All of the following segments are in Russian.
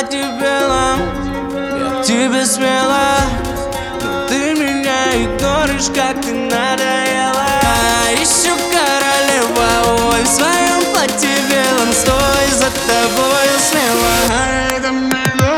платье белом, я к тебе смела, но ты меня игноришь, как ты надоела. Ищу королева, ой, в своем платье белом, стой, за тобою смело.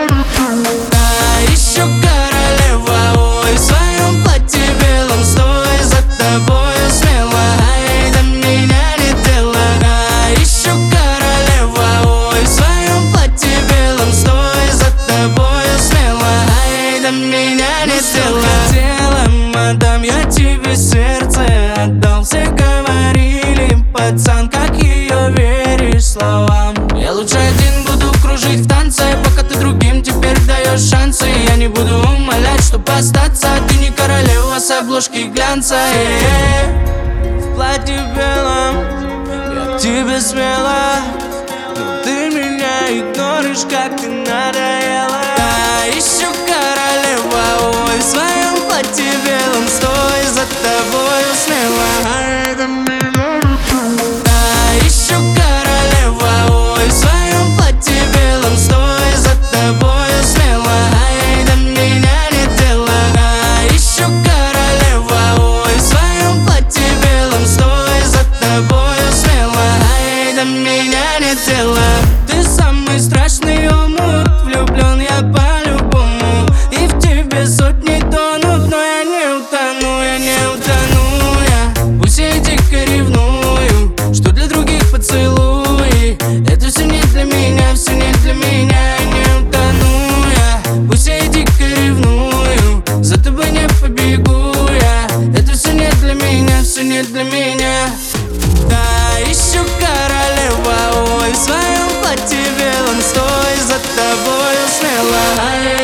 Ищу королева, ой, в своем платье белом, стой, за тобою смело. Ай, до меня не дело. Ищу королева, ой, в своем платье белом, стой, за тобою смело. Ай, до меня не дело. Хотела, отдам я тебе сердце, отдал, все говорили, пацан, как ее веришь словам. Я лучше один буду кружить в танце, пока ты другим теперь даешь шансы. Я не буду умолять, чтоб остаться, ты не королева с обложки глянца. В платье белом я к тебе смела, но ты меня игноришь, как ты надоела. Ищу королева, ой, в своем платье белом, стой, за тобою смело. Ищу королева, ой, в своем платье белом, стой, за тобою смело. Ай, до меня не дело. Ищу королева, ой, в своем платье белом, стой, за тобою смело. Ай, до меня не дело. Ты самый страшный омут, влюблен я по-любому, и в тебе сотни тонут, но я не утону, я не утону. Я пусть я дико ревную, что для других поцелуи, это все не для меня, все не для меня, я не утону. Я пусть я дико ревную, за тобой не побегу я, это все не для меня, все не для меня. Да, ищу королева, ой, в своем платье белом, стой, за тобою смело.